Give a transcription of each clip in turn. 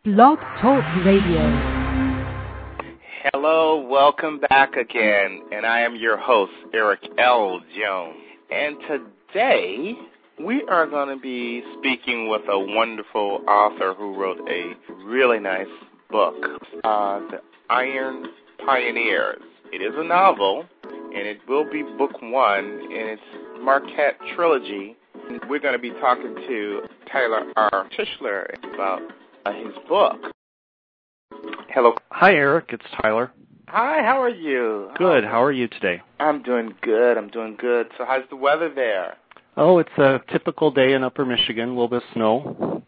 Blog Talk Radio. Hello, welcome back again, and I am your host, Eric L. Jones. And today, we are going to be speaking with a wonderful author who wrote a really nice book, The Iron Pioneers. It is a novel, and it will be book one in its Marquette trilogy. We're going to be talking to Tyler R. Tischler about his book. Hello. Hi, Eric. It's Tyler. Hi, how are you? Good. How are you today? I'm doing good. So how's the weather there? Oh, it's a typical day in Upper Michigan, a little bit of snow.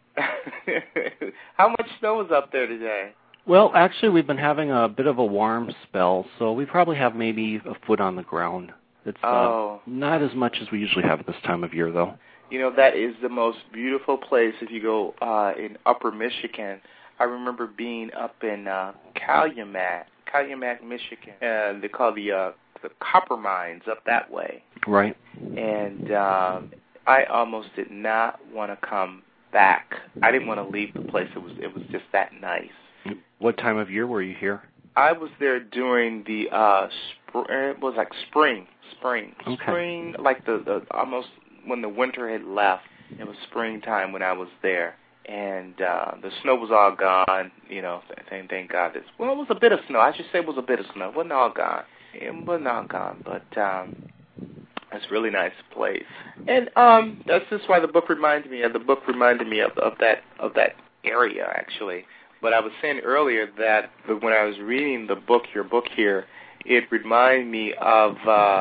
How much snow is up there today? Well, actually, we've been having a bit of a warm spell, so we probably have maybe a foot on the ground. It's not as much as we usually have at this time of year, though. You know, that is the most beautiful place if you go in Upper Michigan. I remember being up in Calumet, Michigan. They call the copper mines up that way. Right. And I almost did not want to come back. I didn't want to leave the place. It was just that nice. What time of year were you here? I was there during the it was like spring, Okay. spring, like the almost when the winter had left. It was springtime when I was there. And the snow was all gone, you know, thank God. It was a bit of snow. I should say it was a bit of snow. It wasn't all gone. But it's a really nice place. And that's just why the book reminded me of that area, actually. But I was saying earlier that when I was reading your book here, it reminded me of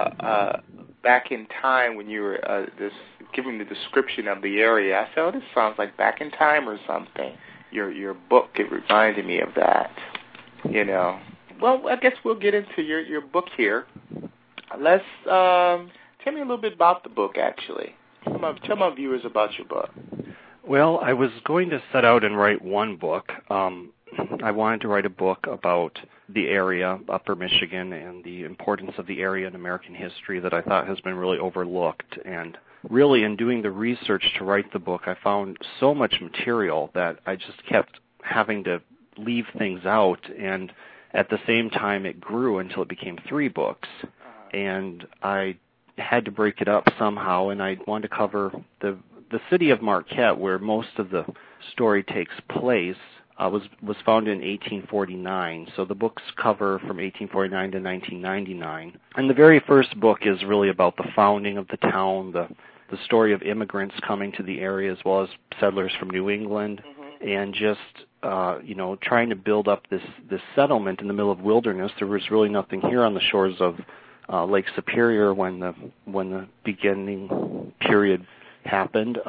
back in time when you were giving the description of the area. I said, oh, this sounds like Back in Time or something. Your book, it reminded me of that, you know. Well, I guess we'll get into your book here. Let's tell me a little bit about the book, actually. Tell my viewers about your book. Well, I was going to set out and write one book. I wanted to write a book about the area, Upper Michigan, and the importance of the area in American history that I thought has been really overlooked. And really, in doing the research to write the book, I found so much material that I just kept having to leave things out. And at the same time, it grew until it became 3 books. And I had to break it up somehow, and I wanted to cover the city of Marquette, where most of the story takes place. Was founded in 1849, so the books cover from 1849 to 1999. And the very first book is really about the founding of the town, the story of immigrants coming to the area as well as settlers from New England, and just trying to build up this settlement in the middle of wilderness. There was really nothing here on the shores of Lake Superior when the beginning period happened.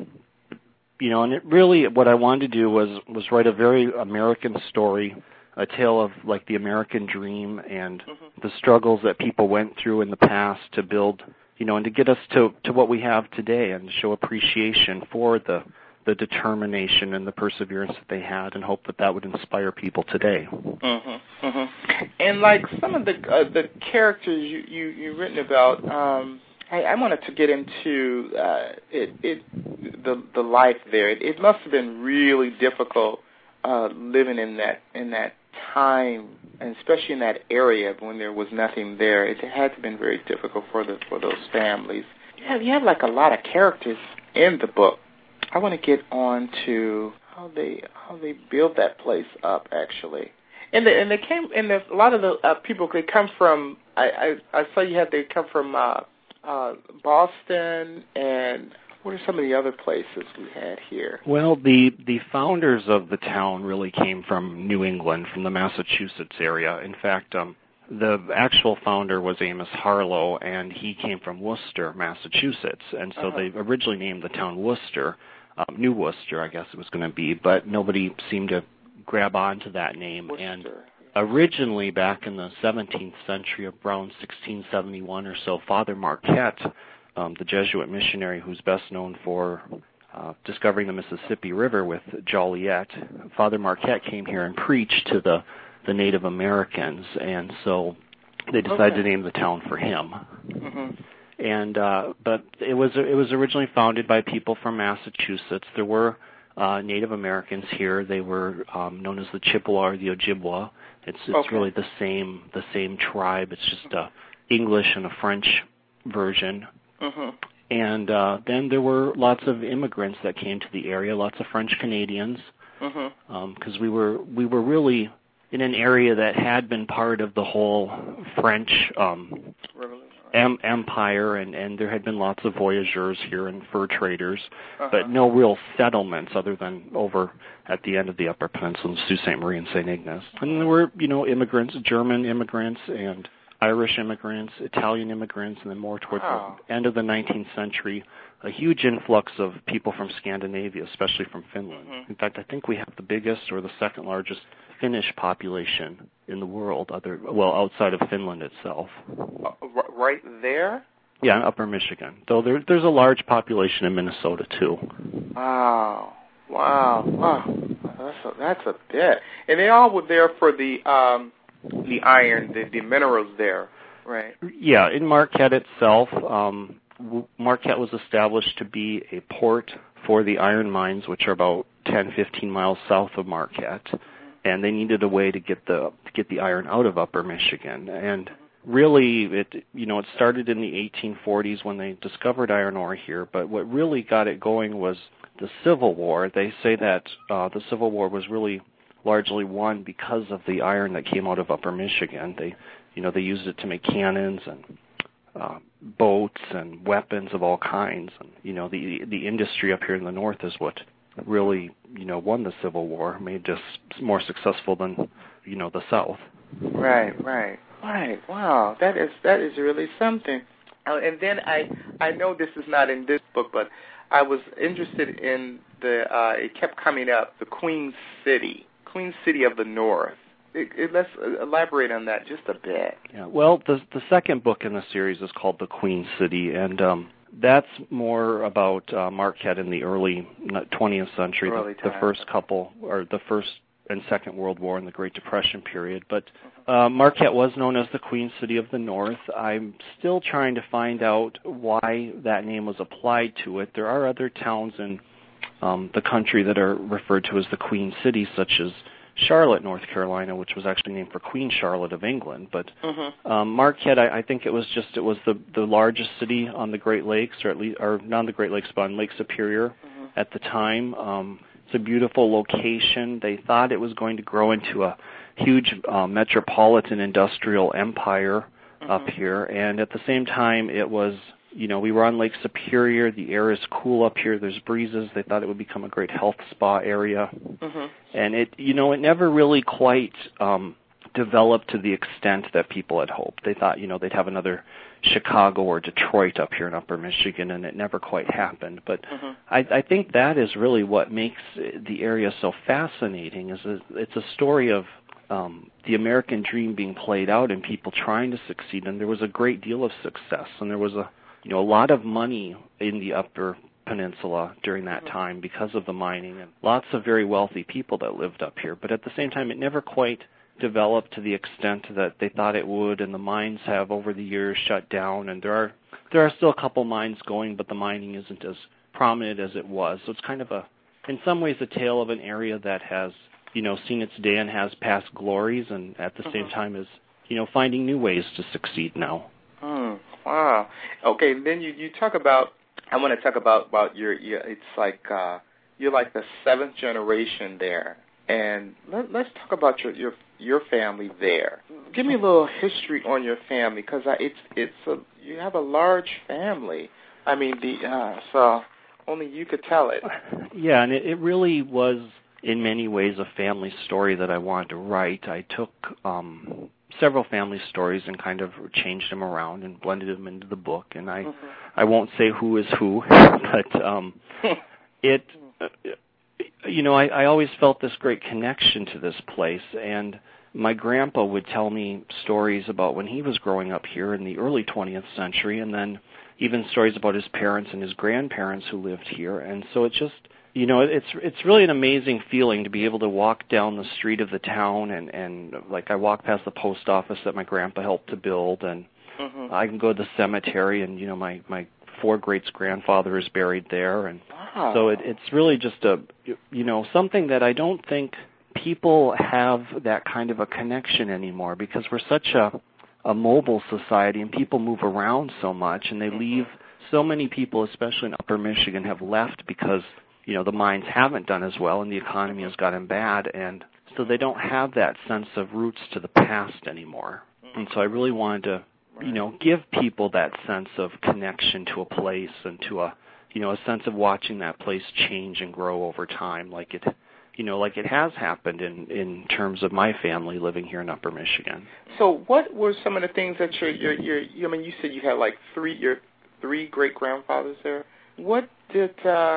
And it really, what I wanted to do was write a very American story, a tale of like the American dream and the struggles that people went through in the past to build, and to get us to what we have today and show appreciation for the determination and the perseverance that they had, and hope that would inspire people today. And like some of the characters you've written about, I wanted to get into the life there. It must have been really difficult living in that time, and especially in that area when there was nothing there. It had to have been very difficult for those families. You have like a lot of characters in the book. I want to get on to how they build that place up, actually. And a lot of the people they come from. I saw they come from. Boston, and what are some of the other places we had here? Well, the founders of the town really came from New England, from the Massachusetts area. In fact, the actual founder was Amos Harlow, and he came from Worcester, Massachusetts. And so they originally named the town Worcester, New Worcester, I guess it was going to be, but nobody seemed to grab onto that name. Worcester. And originally, back in the 17th century, around 1671 or so, Father Marquette, the Jesuit missionary who's best known for discovering the Mississippi River with Joliet, Father Marquette came here and preached to the Native Americans, and so they decided to name the town for him. And but it was originally founded by people from Massachusetts. There were Native Americans here. They were known as the Chippewa or the Ojibwa. It's Okay. really the same tribe. It's just a English and a French version. Mm-hmm. And then there were lots of immigrants that came to the area, lots of French Canadians, because we were really in an area that had been part of the whole French empire, and there had been lots of voyageurs here and fur traders, but no real settlements other than over at the end of the Upper Peninsula, Sault Ste. Marie and St. Ignace. And there were, immigrants, German immigrants and Irish immigrants, Italian immigrants, and then more toward the end of the 19th century, a huge influx of people from Scandinavia, especially from Finland. In fact, I think we have the biggest or the second largest Finnish population in the world, outside of Finland itself. Right there? Yeah, in Upper Michigan. Though there's a large population in Minnesota, too. Wow. That's a bit. And they all were there for the iron, the minerals there, right? Yeah, in Marquette itself, Marquette was established to be a port for the iron mines, which are about 10, 15 miles south of Marquette, and they needed a way to get the iron out of Upper Michigan. And really, it started in the 1840s when they discovered iron ore here, but what really got it going was the Civil War. They say that the Civil War was really largely won because of the iron that came out of Upper Michigan. They used it to make cannons and boats and weapons of all kinds. And the industry up here in the north is what really won the Civil War, made us more successful than the South. Right. Wow, that is really something. And then I know this is not in this book, but I was interested in it kept coming up, the Queen City of the North. Let's elaborate on that just a bit. Yeah, well, the second book in the series is called The Queen City, and that's more about Marquette in the early 20th century, the first couple, or the First and Second World War and the Great Depression period. But Marquette was known as the Queen City of the North. I'm still trying to find out why that name was applied to it. There are other towns in the country that are referred to as the Queen City, such as Charlotte, North Carolina, which was actually named for Queen Charlotte of England. But Marquette, I think it was the largest city on the Great Lakes, or not on the Great Lakes, but on Lake Superior at the time. It's a beautiful location. They thought it was going to grow into a huge metropolitan industrial empire up here, and at the same time, it was. We were on Lake Superior. The air is cool up here. There's breezes. They thought it would become a great health spa area. And it never really quite developed to the extent that people had hoped. They thought, they'd have another Chicago or Detroit up here in Upper Michigan, and it never quite happened. But I think that is really what makes the area so fascinating. It's a story of the American dream being played out and people trying to succeed. And there was a great deal of success, and there was a lot of money in the Upper Peninsula during that time because of the mining, and lots of very wealthy people that lived up here. But at the same time, it never quite developed to the extent that they thought it would, and the mines have over the years shut down, and there are still a couple mines going, but the mining isn't as prominent as it was. So it's kind of in some ways, a tale of an area that has, seen its day and has past glories, and at the same time is, finding new ways to succeed now. Wow. Okay, then you talk about. I want to talk about your. It's like you're like the seventh generation there, and let's talk about your family there. Give me a little history on your family, because you have a large family. I mean, so only you could tell it. Yeah, and it really was in many ways a family story that I wanted to write. I took several family stories and kind of changed them around and blended them into the book. And I won't say who is who, but I always felt this great connection to this place. And my grandpa would tell me stories about when he was growing up here in the early 20th century, and then even stories about his parents and his grandparents who lived here. And so it just, it's really an amazing feeling to be able to walk down the street of the town, and like I walk past the post office that my grandpa helped to build, and I can go to the cemetery, and my four greats grandfather is buried there, and so it's really just something that I don't think people have that kind of a connection anymore, because we're such a mobile society and people move around so much, and they leave. So many people, especially in Upper Michigan, have left because the mines haven't done as well and the economy has gotten bad, and so they don't have that sense of roots to the past anymore. And so I really wanted to give people that sense of connection to a place and to a sense of watching that place change and grow over time, like it has happened in terms of my family living here in Upper Michigan. So what were some of the things that you said you had like your three great grandfathers there? What did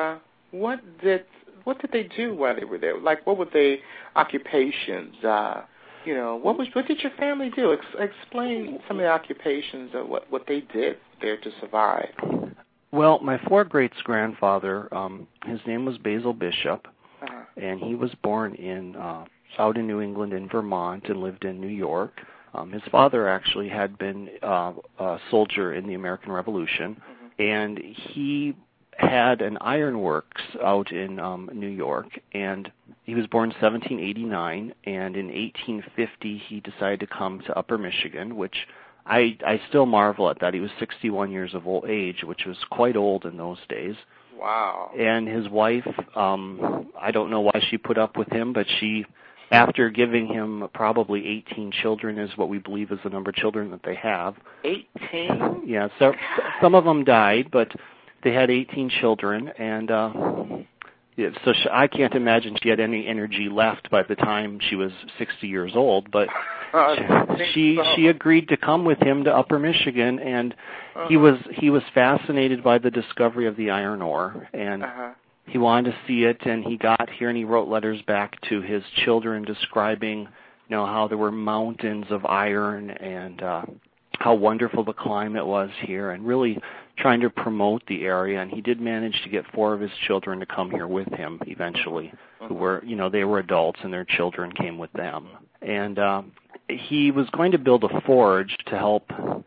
they do while they were there? Like, what were their occupations? What did your family do? Explain some of the occupations of what they did there to survive. Well, my four greats-grandfather, his name was Basil Bishop, and he was born out in New England in Vermont and lived in New York. His father actually had been a soldier in the American Revolution, and he had an ironworks out in New York, and he was born in 1789, and in 1850 he decided to come to Upper Michigan, which I still marvel at that. He was 61 years of old age, which was quite old in those days. Wow. And his wife, I don't know why she put up with him, but she, after giving him probably 18 children, is what we believe is the number of children that they have. 18? Yeah, so some of them died, but they had 18 children, and so I can't imagine she had any energy left by the time she was 60 years old, but she agreed to come with him to Upper Michigan, and he was fascinated by the discovery of the iron ore, and he wanted to see it, and he got here and he wrote letters back to his children describing how there were mountains of iron and how wonderful the climate was here, and really trying to promote the area. And he did manage to get four of his children to come here with him eventually, who were, they were adults and their children came with them. And he was going to build a forge to help,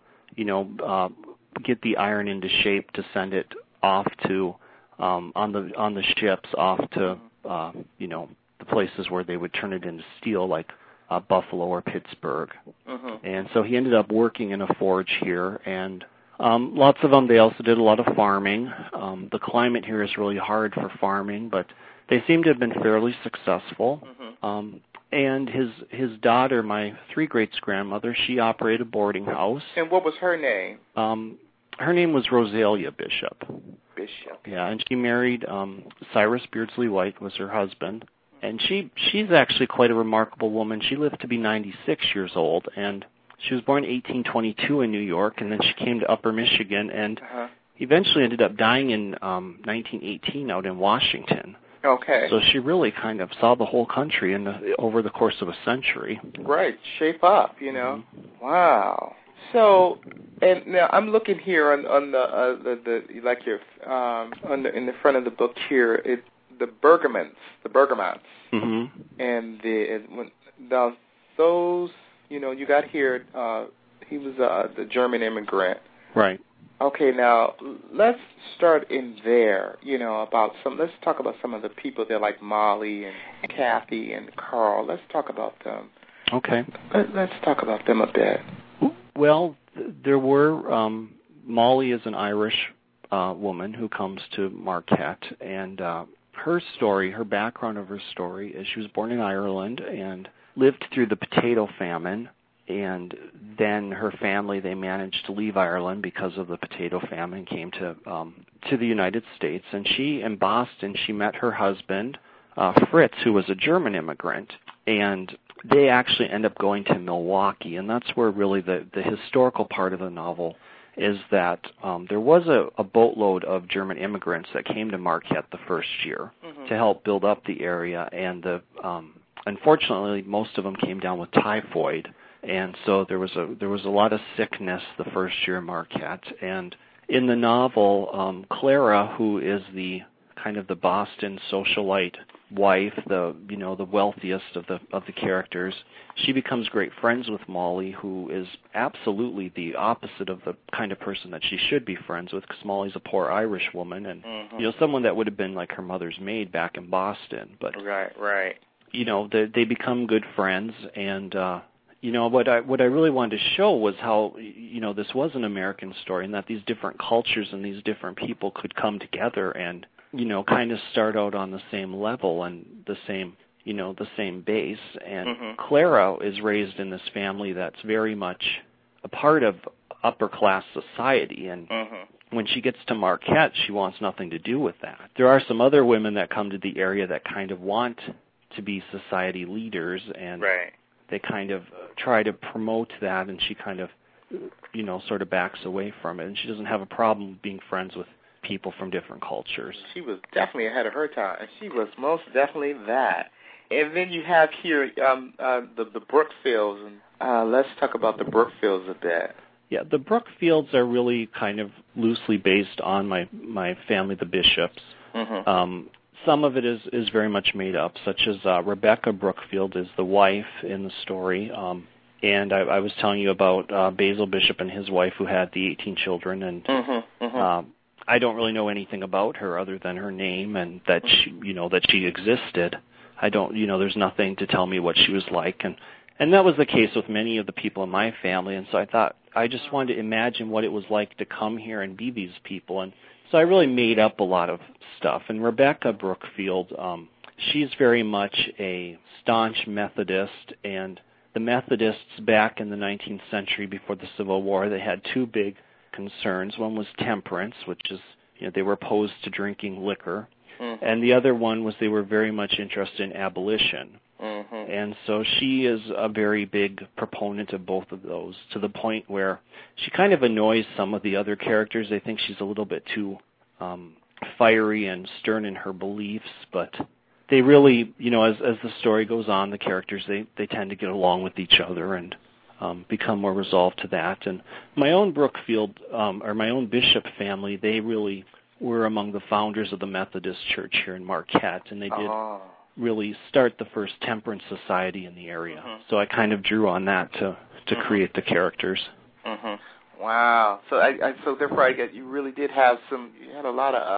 get the iron into shape to send it off to, on the ships off to, the places where they would turn it into steel, like Buffalo or Pittsburgh. And so he ended up working in a forge here, and lots of them, they also did a lot of farming. The climate here is really hard for farming, but they seem to have been fairly successful. And his daughter, my three greats-grandmother, she operated a boarding house. And what was her name? Her name was Rosalia Bishop. Bishop. Yeah, and she married Cyrus Beardsley White was her husband. And she's actually quite a remarkable woman. She lived to be 96 years old, and she was born in 1822 in New York, and then she came to Upper Michigan, and eventually ended up dying in 1918 out in Washington. Okay. So she really kind of saw the whole country over the course of a century. Right, shape up, Wow. So, and now I'm looking here on the like your in the front of the book here. The Bergamans. And now those, you got here. He was the German immigrant. Right. Okay, now let's start in there. Let's talk about some of the people there, like Molly and Kathy and Carl. Let's talk about them. Okay. Let's talk about them a bit. Well, there were Molly is an Irish woman who comes to Marquette, and her background of her story is she was born in Ireland and lived through the potato famine, and then her family, they managed to leave Ireland because of the potato famine, came to the United States, and in Boston, she met her husband, Fritz, who was a German immigrant, and they actually end up going to Milwaukee, and that's where really the historical part of the novel is that there was a boatload of German immigrants that came to Marquette the first year to help build up the area, and unfortunately most of them came down with typhoid, and so there was a lot of sickness the first year in Marquette. And in the novel, Clara, who is the kind of the Boston socialite, wife, the wealthiest of the characters, she becomes great friends with Molly, who is absolutely the opposite of the kind of person that she should be friends with, because Molly's a poor Irish woman, and someone that would have been like her mother's maid back in Boston. But right. They become good friends, and what I really wanted to show was how this was an American story, and that these different cultures and these different people could come together and kind of start out on the same level and the same base. And Clara is raised in this family that's very much a part of upper class society, and when she gets to Marquette, she wants nothing to do with that. There are some other women that come to the area that kind of want to be society leaders, and they kind of try to promote that, and she kind of sort of backs away from it, and she doesn't have a problem being friends with people from different cultures. She was definitely ahead of her time. She was most definitely that. And then you have here the Brookfields, and let's talk about the Brookfields a bit. Yeah, the Brookfields are really kind of loosely based on my family, the Bishops. Some of it is very much made up, such as Rebecca Brookfield is the wife in the story. And I was telling you about Basil Bishop and his wife, who had the 18 children, and I don't really know anything about her other than her name and that she existed. I don't, there's nothing to tell me what she was like, and that was the case with many of the people in my family. And so I thought I just wanted to imagine what it was like to come here and be these people, and so I really made up a lot of stuff. And Rebecca Brookfield, she's very much a staunch Methodist, and the Methodists back in the 19th century before the Civil War, they had two big concerns. One was temperance, which is, they were opposed to drinking liquor, and the other one was they were very much interested in abolition. And so she is a very big proponent of both of those, to the point where she kind of annoys some of the other characters. They think she's a little bit too fiery and stern in her beliefs, but they really, as the story goes on, the characters, they tend to get along with each other and become more resolved to that. And my own Brookfield, or my own Bishop family, they really were among the founders of the Methodist Church here in Marquette, and they did really start the first temperance society in the area. So I kind of drew on that to create the characters. Wow. So so therefore, I guess you really did have you had a lot of,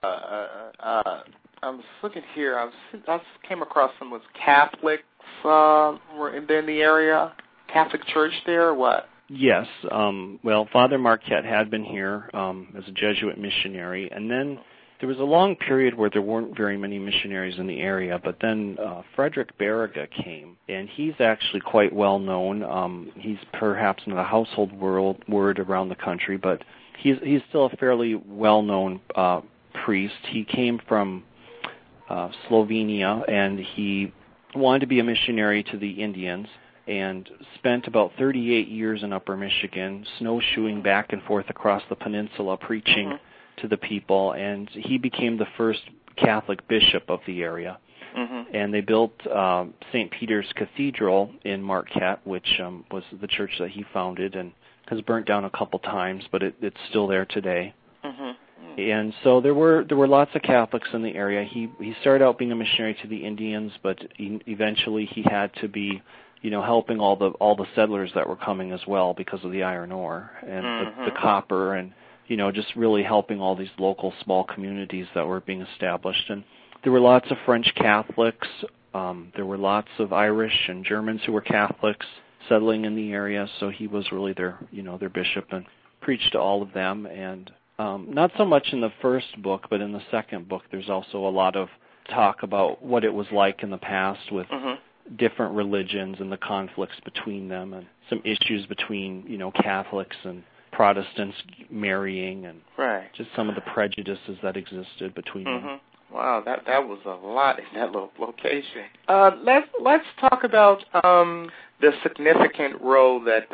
I was looking here, I came across some was Catholics were in the area, Catholic church there, or what? Yes. Well, Father Marquette had been here as a Jesuit missionary, and then there was a long period where there weren't very many missionaries in the area, but then Frederick Barriga came, and he's actually quite well known. He's perhaps not a household word around the country, but he's still a fairly well-known priest. He came from Slovenia, and he wanted to be a missionary to the Indians, and spent about 38 years in Upper Michigan, snowshoeing back and forth across the peninsula, preaching to the people, and he became the first Catholic bishop of the area. And they built St. Peter's Cathedral in Marquette, which was the church that he founded, and has burnt down a couple times, but it's still there today. And so there were lots of Catholics in the area. He started out being a missionary to the Indians, but eventually he had to be helping all the settlers that were coming as well because of the iron ore and the copper, and just really helping all these local small communities that were being established. And there were lots of French Catholics. There were lots of Irish and Germans who were Catholics settling in the area. So he was really their bishop and preached to all of them. And not so much in the first book, but in the second book, there's also a lot of talk about what it was like in the past with different religions and the conflicts between them, and some issues between Catholics and Protestants marrying, and just some of the prejudices that existed between them. Wow, that was a lot in that little location. Let's talk about the significant role that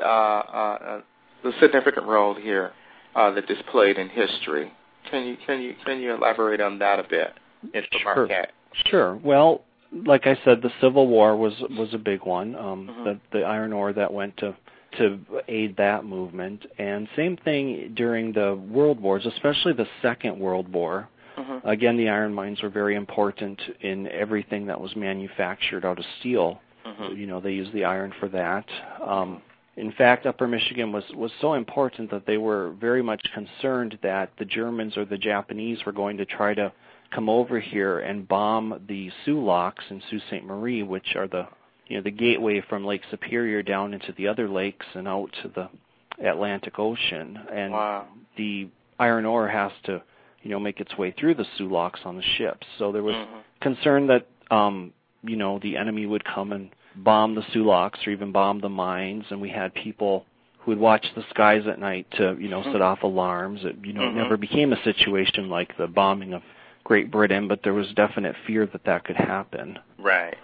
here that this played in history. Can you elaborate on that a bit? Sure. Well, like I said, the Civil War was a big one. The iron ore that went to aid that movement, and same thing during the World Wars, especially the Second World War. Again, the iron mines were very important in everything that was manufactured out of steel. They used the iron for that. In fact, Upper Michigan was so important that they were very much concerned that the Germans or the Japanese were going to try to come over here and bomb the Sioux Locks in Sault Ste. Marie, which are the gateway from Lake Superior down into the other lakes and out to the Atlantic Ocean. And the iron ore has to make its way through the Sioux Locks on the ships. So there was concern that the enemy would come and bomb the Sioux Locks or even bomb the mines, and we had people who would watch the skies at night to set off alarms. It never became a situation like the bombing of Great Britain, but there was definite fear that could happen. Right.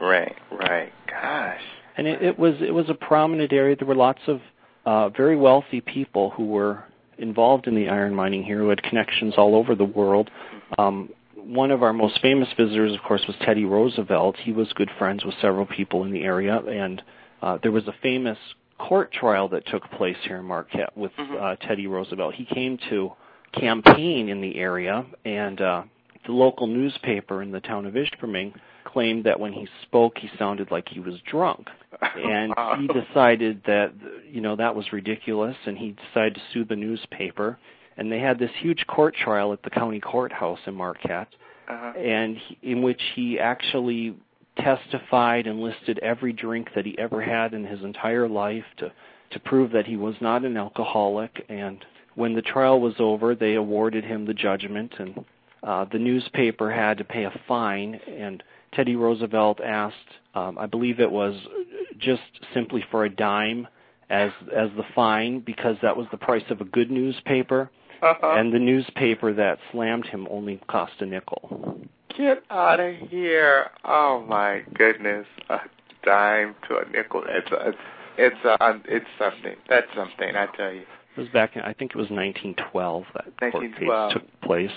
Gosh. And it was a prominent area. There were lots of very wealthy people who were involved in the iron mining here, who had connections all over the world. One of our most famous visitors, of course, was Teddy Roosevelt. He was good friends with several people in the area, and there was a famous court trial that took place here in Marquette with Teddy Roosevelt. He came to campaign in the area, and the local newspaper in the town of Ishpeming claimed that when he spoke, he sounded like he was drunk. And he decided that, that was ridiculous, and he decided to sue the newspaper. And they had this huge court trial at the county courthouse in Marquette, and in which he actually testified and listed every drink that he ever had in his entire life to prove that he was not an alcoholic. And when the trial was over, they awarded him the judgment, and the newspaper had to pay a fine, and Teddy Roosevelt asked, I believe it was just simply for a dime as the fine, because that was the price of a good newspaper, and the newspaper that slammed him only cost a nickel. Get out of here. Oh, my goodness. A dime to a nickel. It's something. That's something, I tell you. It was back in, I think it was 1912 that court case took place.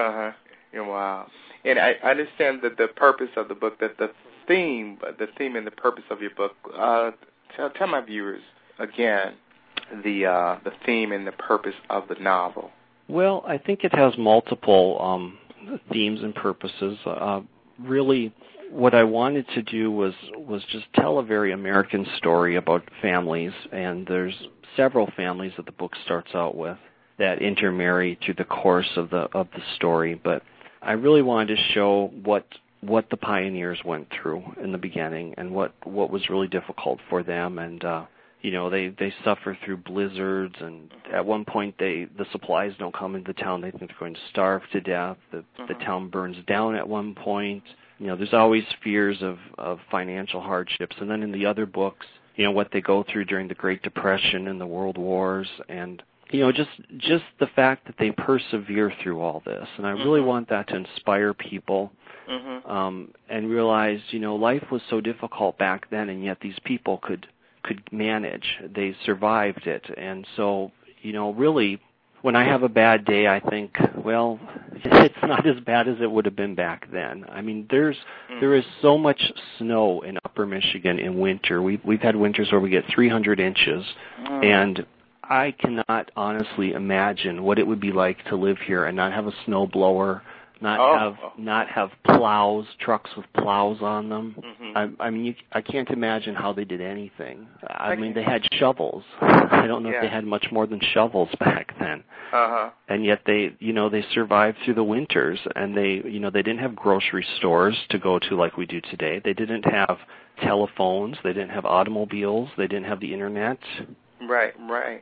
Wow. And I understand that the purpose of the book, that the theme and the purpose of your book. Tell my viewers again the theme and the purpose of the novel. Well, I think it has multiple themes and purposes. Really, what I wanted to do was just tell a very American story about families, and there's several families that the book starts out with that intermarry through the course of the story. But I really wanted to show what the pioneers went through in the beginning and what was really difficult for them. And they suffer through blizzards, and at one point the supplies don't come into town. They think they're going to starve to death. The town burns down at one point. There's always fears of financial hardships. And then in the other books, what they go through during the Great Depression and the World Wars, and just the fact that they persevere through all this. And I really want that to inspire people and realize, life was so difficult back then, and yet these people could manage. They survived it. And so, really, when I have a bad day, I think, well, it's not as bad as it would have been back then. I mean, there is so much snow in Upper Michigan in winter. We've had winters where we get 300 inches, and I cannot honestly imagine what it would be like to live here and not have a snow blower, not have plows, trucks with plows on them. I mean, I can't imagine how they did anything. I mean, they had shovels. I don't know if they had much more than shovels back then. And yet they survived through the winters, and they didn't have grocery stores to go to like we do today. They didn't have telephones. They didn't have automobiles. They didn't have the internet. Right.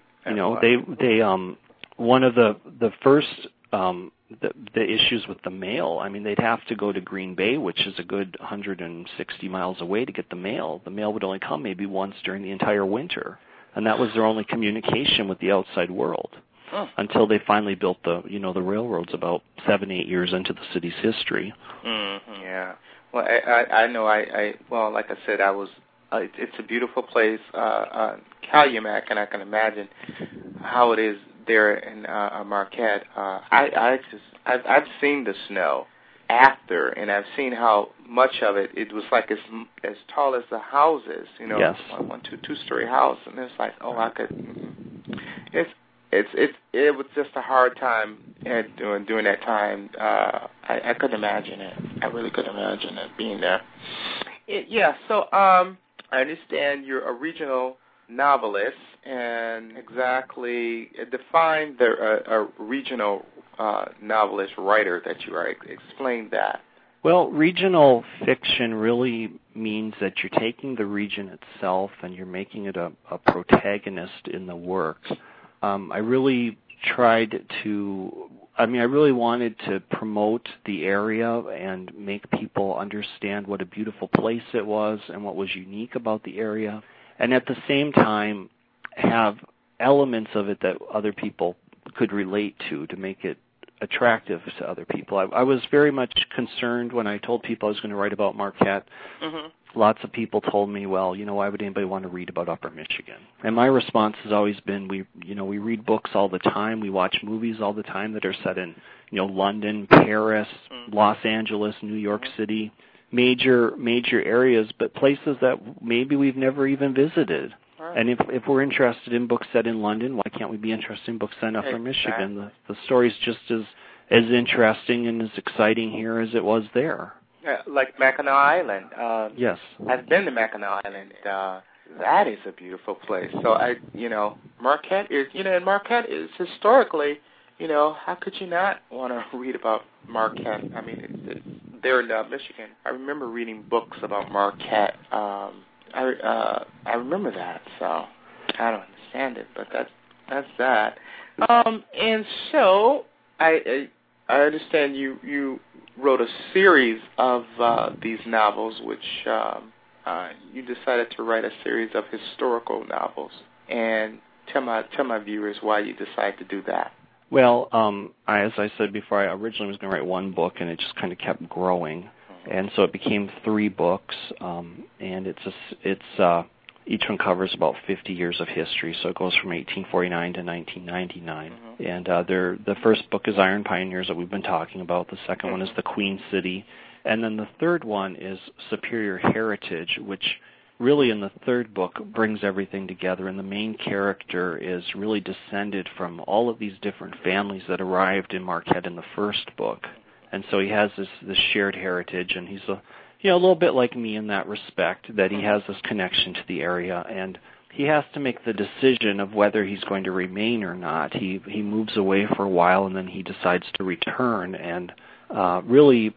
They one of the first the issues with the mail. I mean, they'd have to go to Green Bay, which is a good 160 miles away, to get the mail. The mail would only come maybe once during the entire winter, and that was their only communication with the outside world until they finally built the railroads about 7-8 years into the city's history. Yeah. Well, I know. Well, like I said, I was. It's a beautiful place, Calumet, and I can imagine how it is there in Marquette. I've seen the snow after, and I've seen how much of it was like as tall as the houses, Yes. one, two-story house, and it's like, it was just a hard time during that time. I couldn't imagine it. I really couldn't imagine it being there. So I understand you're a regional novelist, and exactly define a regional novelist writer that you are. Explain that. Well, regional fiction really means that you're taking the region itself and you're making it a protagonist in the work. I really wanted to promote the area and make people understand what a beautiful place it was and what was unique about the area, and at the same time have elements of it that other people could relate to make it attractive to other people. I was very much concerned when I told people I was going to write about Marquette. Mm-hmm. Lots of people told me, well, why would anybody want to read about Upper Michigan? And my response has always been, we read books all the time, we watch movies all the time that are set in, London, Paris, Los Angeles, New York City, major areas, but places that maybe we've never even visited. Right. And if we're interested in books set in London, why can't we be interested in books set in Upper Michigan? The story's just as interesting and as exciting here as it was there. Like Mackinac Island. Yes. I've been to Mackinac Island. That is a beautiful place. So Marquette is, and Marquette is historically, how could you not want to read about Marquette? I mean, it's there in Michigan. I remember reading books about Marquette. I remember that, so I don't understand it, but that's that. And so I understand you wrote a series of these novels, which you decided to write a series of historical novels. And tell my viewers why you decided to do that. Well, as I said before, I originally was going to write one book, and it just kind of kept growing. And so it became 3 books, and it's each one covers about 50 years of history, so it goes from 1849 to 1999. Mm-hmm. And the first book is Iron Pioneers that we've been talking about. The second one is The Queen City. And then the third one is Superior Heritage, which really in the third book brings everything together. And the main character is really descended from all of these different families that arrived in Marquette in the first book. And so he has this shared heritage, and he's a little bit like me in that respect, that he has this connection to the area, and he has to make the decision of whether he's going to remain or not. He moves away for a while, and then he decides to return, and really,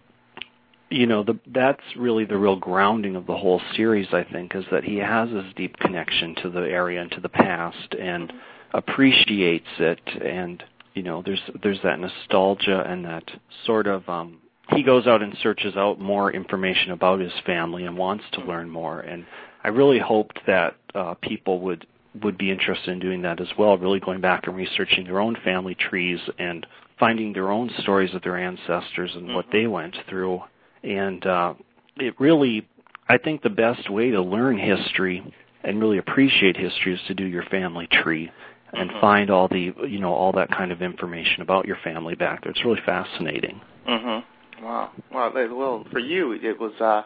that's really the real grounding of the whole series, I think, is that he has this deep connection to the area and to the past, and appreciates it, and there's that nostalgia and that sort of, he goes out and searches out more information about his family and wants to learn more. And I really hoped that people would be interested in doing that as well, really going back and researching their own family trees and finding their own stories of their ancestors and what they went through. And it really, I think the best way to learn history and really appreciate history is to do your family tree. And find all all that kind of information about your family back there. It's really fascinating. Mm-hmm. Wow. Well, for you, was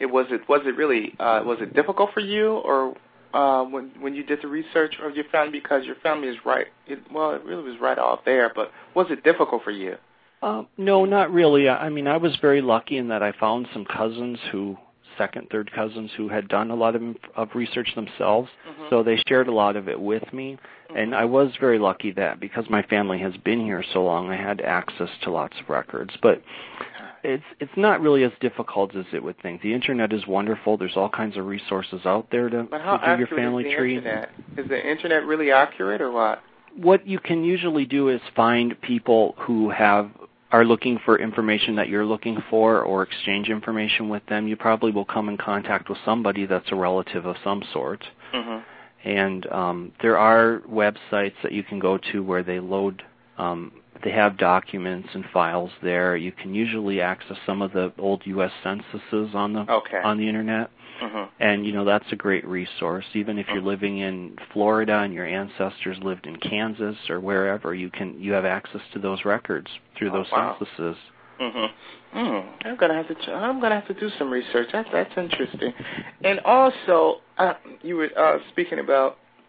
it difficult for you, or when you did the research of your family, because your family is right? It really was right out there. But was it difficult for you? No, not really. I mean, I was very lucky in that I found some cousins second, third cousins who had done a lot of research themselves, so they shared a lot of it with me, and I was very lucky that because my family has been here so long, I had access to lots of records, but it's not really as difficult as it would think. The Internet is wonderful. There's all kinds of resources out there to do your family tree. Internet? Is the Internet really accurate, or what? What you can usually do is find people who are looking for information that you're looking for, or exchange information with them. You probably will come in contact with somebody that's a relative of some sort. And there are websites that you can go to where they load, they have documents and files there. You can usually access some of the old U.S. censuses on the Internet. And, that's a great resource. Even if you're living in Florida and your ancestors lived in Kansas or wherever, you have access to those records through those censuses. I'm gonna have to do some research. That's interesting. And also, you were speaking about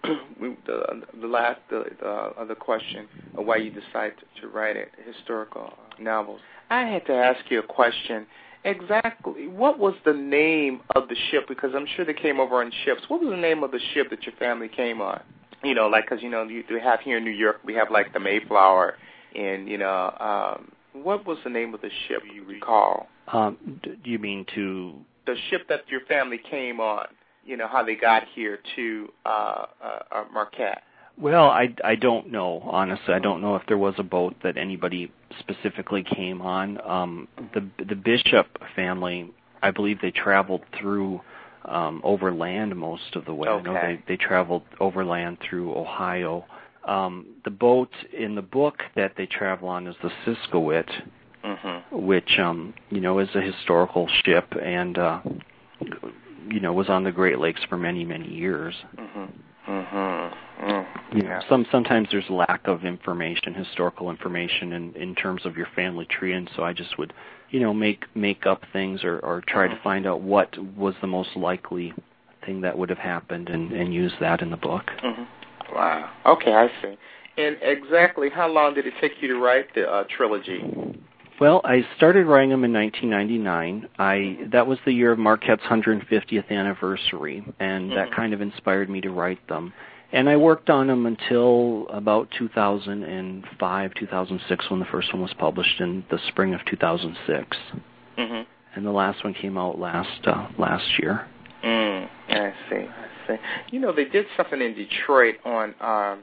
the other question of why you decided to write historical novels. I had to ask you a question. Exactly, what was the name of the ship? Because I'm sure they came over on ships. What was the name of the ship that your family came on? Because you have here in New York, we have like the Mayflower, and what was the name of the ship? Do you recall? Do you mean the ship that your family came on? How they got here to Marquette. Well, I don't know, honestly. I don't know if there was a boat that anybody specifically came on. The Bishop family, I believe they traveled through overland most of the way. Okay. I know they traveled overland through Ohio. The boat in the book that they travel on is the Siskowit, which, is a historical ship and, was on the Great Lakes for many, many years. Yeah. Sometimes there's lack of information, historical information in terms of your family tree, and so I just would, make up things or try to find out what was the most likely thing that would have happened and use that in the book. Wow. Okay, I see. And exactly how long did it take you to write the trilogy? Well, I started writing them in 1999. That was the year of Marquette's 150th anniversary, and that kind of inspired me to write them. And I worked on them until about 2005, 2006, when the first one was published in the spring of 2006. And the last one came out last year. I see. They did something in Detroit on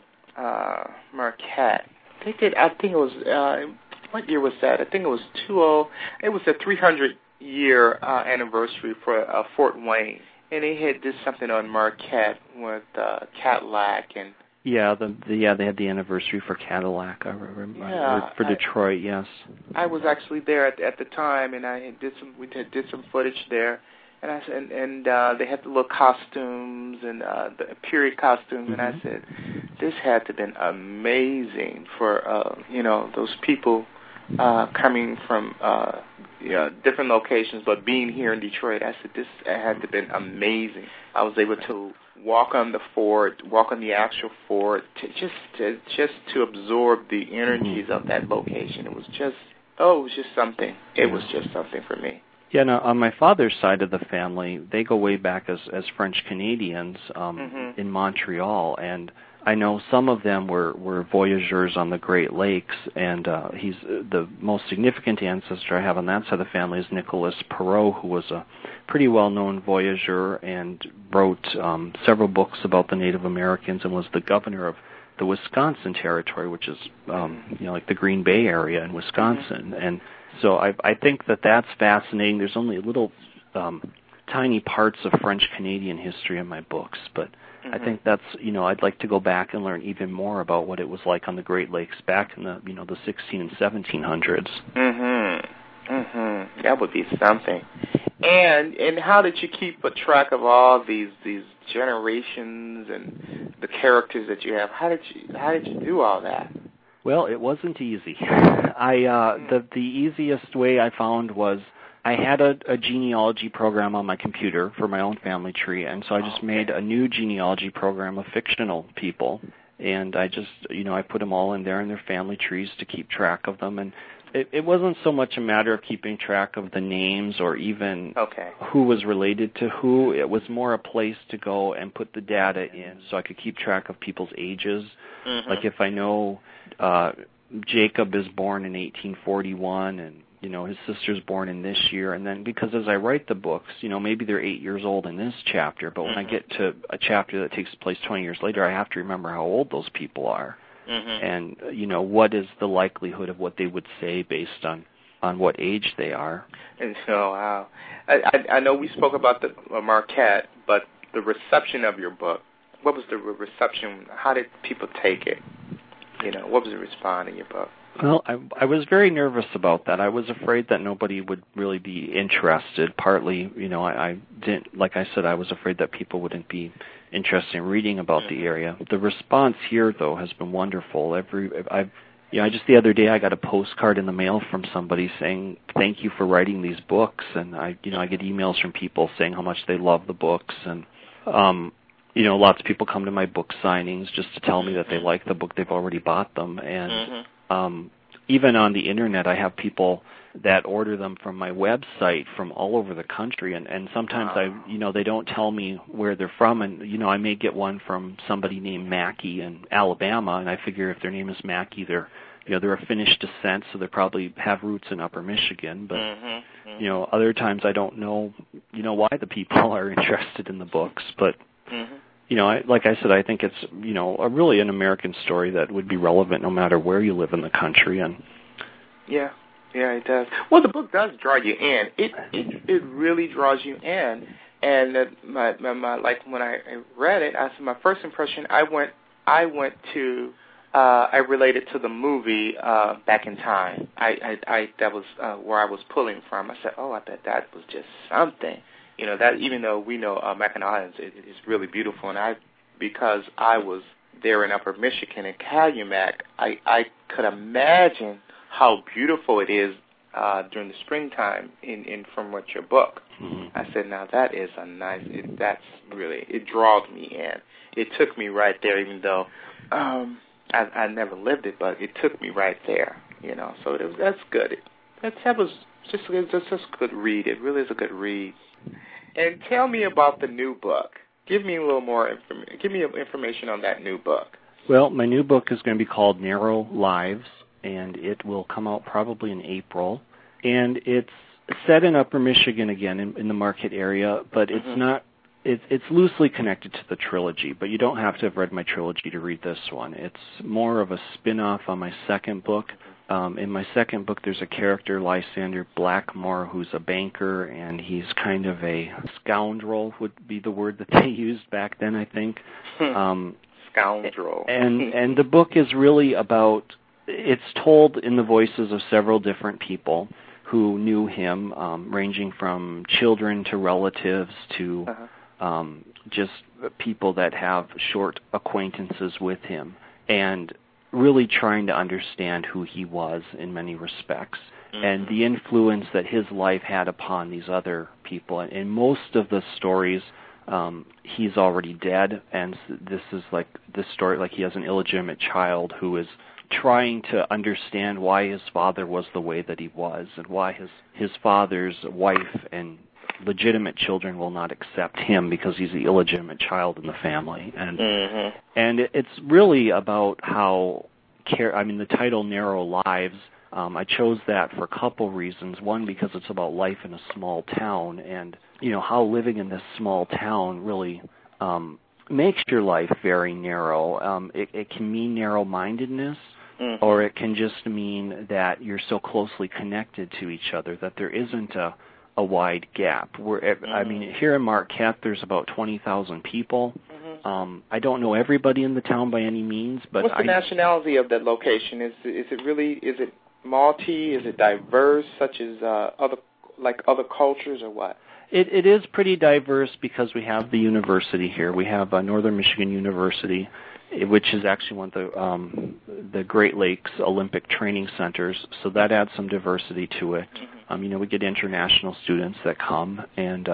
Marquette. They did. I think it was. What year was that? I think it was It was the 300-year anniversary for Fort Wayne, and they did something on Marquette with Cadillac and. Yeah, they had the anniversary for Cadillac. I remember for Detroit. Yes. I was actually there at the time, and we did some footage there, and they had the little costumes and the period costumes, and I said, this had to have been amazing for those people. Coming from different locations, but being here in Detroit, I said this had to have been amazing. I was able to walk on the actual fort, just to absorb the energies of that location. It was just something. It was just something for me. Yeah, now, on my father's side of the family, they go way back as French Canadians in Montreal, and I know some of them were voyageurs on the Great Lakes, and he's the most significant ancestor I have on that side of the family is Nicolas Perrot, who was a pretty well-known voyageur and wrote several books about the Native Americans and was the governor of the Wisconsin Territory, which is like the Green Bay area in Wisconsin. And so I think that's fascinating. There's only little tiny parts of French Canadian history in my books, but I think that's, I'd like to go back and learn even more about what it was like on the Great Lakes back in the, the 16 and 1700s. That would be something. And how did you keep a track of all these generations and the characters that you have? How did you do all that? Well, it wasn't easy. The easiest way I found was I had a genealogy program on my computer for my own family tree, and so I just made a new genealogy program of fictional people, and I just, I put them all in there in their family trees to keep track of them, and it wasn't so much a matter of keeping track of the names or even who was related to who. It was more a place to go and put the data in so I could keep track of people's ages. Like if I know Jacob is born in 1841 and his sister's born in this year, and then because as I write the books, maybe they're 8 years old in this chapter, but when I get to a chapter that takes place 20 years later, I have to remember how old those people are. And, what is the likelihood of what they would say based on what age they are. And so, wow. I know we spoke about the Marquette, but the reception of your book, what was the reception? How did people take it? What was the response in your book? Well, I was very nervous about that. I was afraid that nobody would really be interested. Partly, I didn't, like I said, I was afraid that people wouldn't be interested in reading about the area. The response here, though, has been wonderful. Just the other day I got a postcard in the mail from somebody saying, thank you for writing these books. And I get emails from people saying how much they love the books. And lots of people come to my book signings just to tell me that they like the book. They've already bought them. And even on the Internet, I have people that order them from my website from all over the country. And sometimes they don't tell me where they're from. And, I may get one from somebody named Mackey in Alabama, and I figure if their name is Mackey, they're a Finnish descent, so they probably have roots in Upper Michigan. But, other times I don't know, why the people are interested in the books. But, like I said, I think it's, really an American story that would be relevant no matter where you live in the country. And yeah, it does. Well, the book does draw you in. It really draws you in. And my like when I read it, my first impression, I related to the movie Back in Time. That was where I was pulling from. I said, I bet that was just something. That even though we know Mackinac Island is really beautiful, and because I was there in Upper Michigan in Calumet, I could imagine how beautiful it is during the springtime from what your book. I said, now that is it draws me in. It took me right there, even though I never lived it, but it took me right there, So that's good. That was just a good read. It really is a good read. And tell me about the new book. Give me a little more information on that new book. Well, my new book is going to be called Narrow Lives, and it will come out probably in April. And it's set in Upper Michigan again, in the Marquette area, but it's not. It's loosely connected to the trilogy, but you don't have to have read my trilogy to read this one. It's more of a spin-off on my second book. In my second book, there's a character, Lysander Blackmore, who's a banker, and he's kind of a scoundrel, would be the word that they used back then, I think. Scoundrel. And the book is really about, it's told in the voices of several different people who knew him, ranging from children to relatives to just people that have short acquaintances with him, and really trying to understand who he was in many respects, and the influence that his life had upon these other people. And in most of the stories, he's already dead, and this is like this story, like he has an illegitimate child who is trying to understand why his father was the way that he was, and why his father's wife and legitimate children will not accept him because he's the illegitimate child in the family. And it's really about how, the title Narrow Lives, I chose that for a couple reasons. One, because it's about life in a small town, and how living in this small town really makes your life very narrow. It can mean narrow-mindedness, or it can just mean that you're so closely connected to each other that there isn't a wide gap. Here in Marquette, there's about 20,000 people. I don't know everybody in the town by any means, but what's the nationality of that location? Is it multi? Is it diverse, such as other cultures, or what? It is pretty diverse because we have the university here. We have Northern Michigan University, which is actually one of the Great Lakes Olympic training centers, so that adds some diversity to it. We get international students that come, and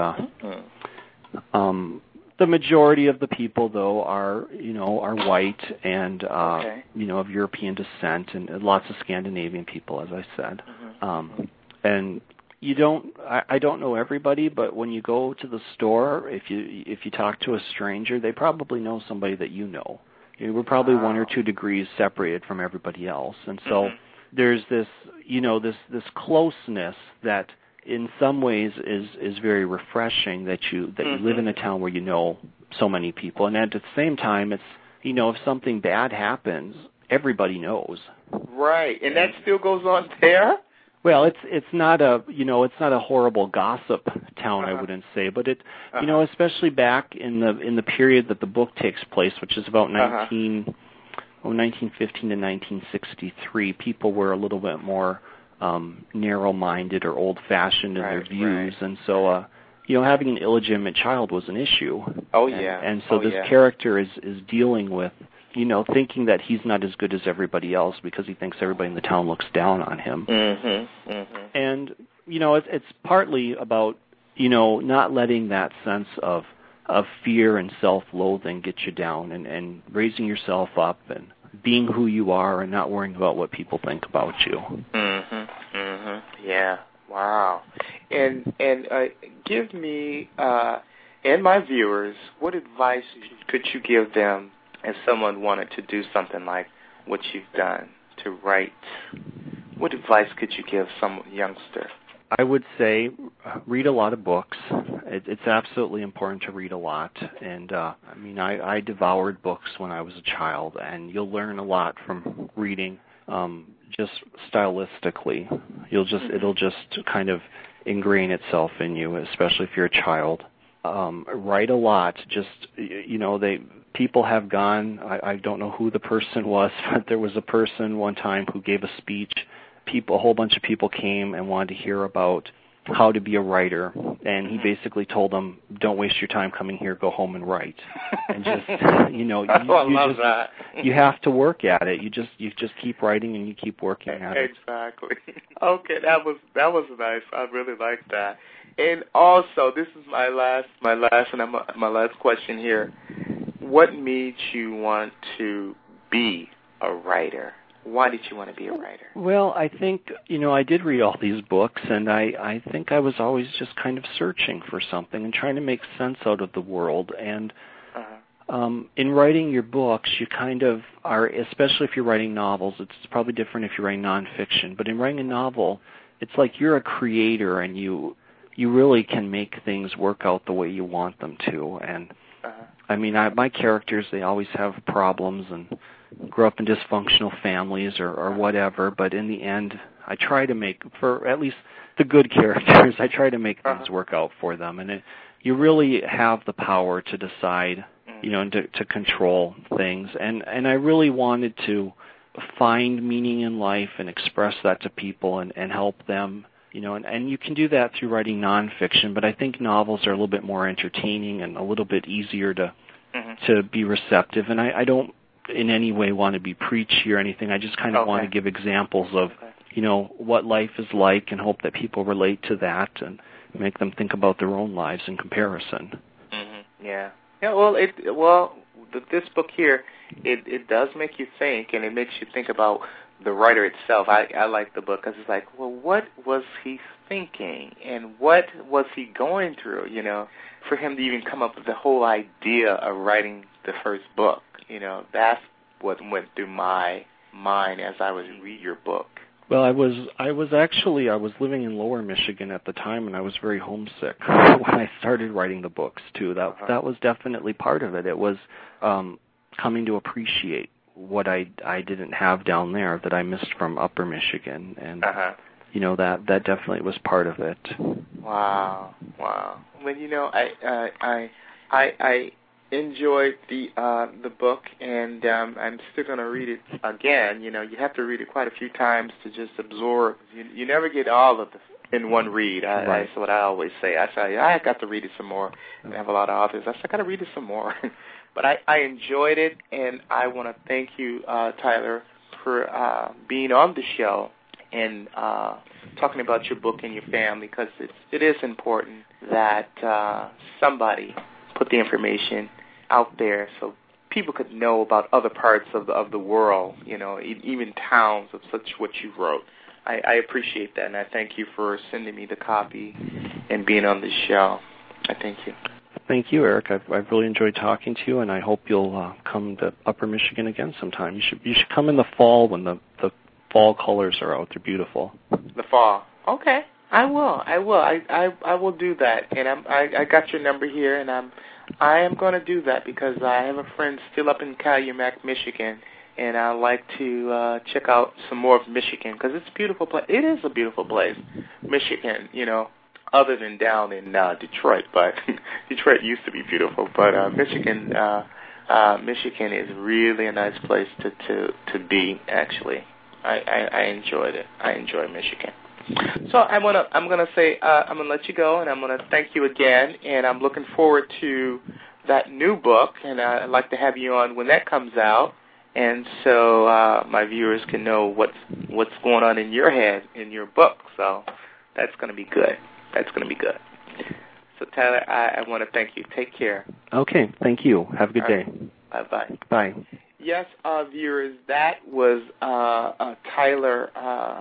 the majority of the people, though, are white and of European descent, and lots of Scandinavian people, as I said. And I don't know everybody, but when you go to the store, if you talk to a stranger, they probably know somebody that you know. We're probably 1 or 2 degrees separated from everybody else, and so there's this this closeness that in some ways is very refreshing, that you live in a town where you know so many people, and at the same time, it's if something bad happens, everybody knows. Right, and that still goes on there. Well, it's not a horrible gossip town, I wouldn't say, but it especially back in the period that the book takes place, which is about 1915 to 1963, people were a little bit more narrow-minded or old-fashioned in their views, and so having an illegitimate child was an issue. And so this character is dealing with thinking that he's not as good as everybody else because he thinks everybody in the town looks down on him. And, it's partly about, not letting that sense of of fear and self-loathing get you down, and raising yourself up and being who you are and not worrying about what people think about you. Yeah. Wow. And give me and my viewers, what advice could you give them if someone wanted to do something like what you've done, to write? What advice could you give some youngster? I would say read a lot of books. It's absolutely important to read a lot. And I devoured books when I was a child, and you'll learn a lot from reading. Just stylistically, it'll just kind of ingrain itself in you, especially if you're a child. Write a lot. People have gone. I don't know who the person was, but there was a person one time who gave a speech. A whole bunch of people came and wanted to hear about how to be a writer, and he basically told them, "Don't waste your time coming here. Go home and write." And just you have to work at it. You just keep writing and you keep working at it. Exactly. Okay, that was nice. I really liked that. And also, this is my last question here. What made you want to be a writer? Why did you want to be a writer? Well, I think, I did read all these books, and I think I was always just kind of searching for something and trying to make sense out of the world. And in writing your books, you kind of are, especially if you're writing novels, it's probably different if you're writing nonfiction, but in writing a novel, it's like you're a creator, and you really can make things work out the way you want them to. And my characters, they always have problems and grow up in dysfunctional families or whatever, but in the end, I try to make, for at least the good characters, I try to make things work out for them. And you really have the power to decide, and to control things. And I really wanted to find meaning in life and express that to people and help them, and you can do that through writing nonfiction, but I think novels are a little bit more entertaining and a little bit easier to be receptive. And I don't in any way want to be preachy or anything. I just kind of want to give examples of, what life is like, and hope that people relate to that and make them think about their own lives in comparison. Yeah. Yeah. Well, this book here, it does make you think, and it makes you think about the writer itself. I like the book because it's like, well, what was he thinking, and what was he going through? For him to even come up with the whole idea of writing the first book. That's what went through my mind as I was reading your book. Well, I was living in Lower Michigan at the time, and I was very homesick when I started writing the books too. That was definitely part of it. It was coming to appreciate what I didn't have down there that I missed from Upper Michigan, and that definitely was part of it. Wow. Well, I enjoyed the book, and I'm still going to read it again. You have to read it quite a few times to just absorb. You never get all of it in one read. That's what I always say. I say, I got to read it some more. I have a lot of authors. I got to read it some more. But I enjoyed it, and I want to thank you, Tyler, for being on the show and talking about your book and your family, because it is important that somebody put the information out there so people could know about other parts of the world, even towns of such what you wrote. I appreciate that, and I thank you for sending me the copy and being on the show. I thank you. Thank you, Eric. I've really enjoyed talking to you, and I hope you'll come to Upper Michigan again sometime. You should come in the fall when the fall colors are out. They're beautiful. The fall. Okay. I will. I will do that, and I got your number here, and I am going to do that because I have a friend still up in Calumet, Michigan, and I like to check out some more of Michigan because it's a beautiful place. It is a beautiful place, Michigan. Other than down in Detroit, but Detroit used to be beautiful. But Michigan is really a nice place to be. Actually, I enjoyed it. I enjoy Michigan. So I'm gonna let you go, and I'm gonna thank you again, and I'm looking forward to that new book, and I'd like to have you on when that comes out, and so my viewers can know what's going on in your head in your book. So that's gonna be good. That's gonna be good. So, Tyler, I want to thank you. Take care. Okay, thank you. Have a good day. Bye-bye. Bye. Yes, viewers, that was Tyler.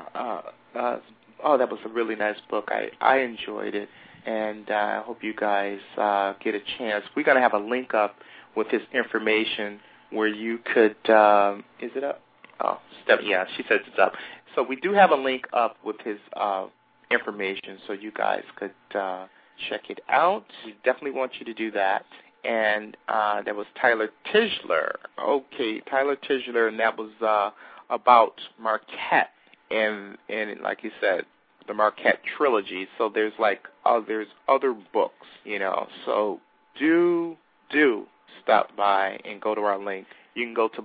That was a really nice book. I enjoyed it, and I hope you guys get a chance. We're going to have a link up with his information where you could, is it up? Oh, yeah, she says it's up. So we do have a link up with his information so you guys could check it out. We definitely want you to do that. And that was Tyler Tischler. Okay, Tyler Tischler, and that was about Marquette. And like you said, the Marquette trilogy. So there's there's other books, So do stop by and go to our link. You can go to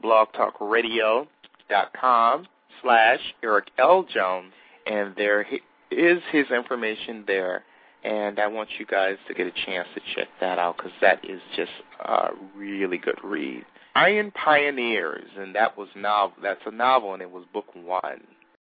blogtalkradio.com/Eric L. Jones, and there is his information there. And I want you guys to get a chance to check that out because that is just a really good read. Iron Pioneers, and that's a novel, and it was book 1.